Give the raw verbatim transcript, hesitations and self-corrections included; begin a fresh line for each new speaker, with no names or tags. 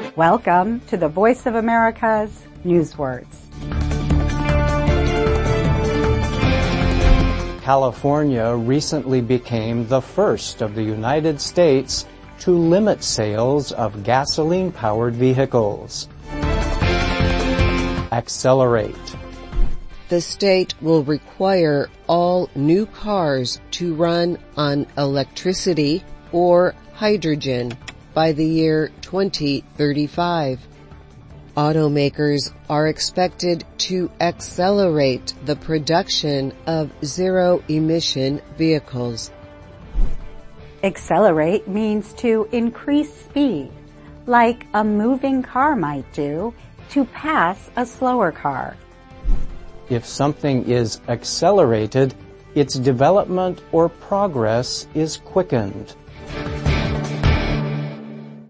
Welcome to the Voice of America's Newswords.
California recently became the first of the United States to limit sales of gasoline-powered vehicles. Accelerate.
The state will require all new cars to run on electricity or hydrogen by the year twenty thirty-five. Automakers are expected to accelerate the production of zero-emission vehicles.
Accelerate means to increase speed, like a moving car might do, to pass a slower car.
If something is accelerated, its development or progress is quickened.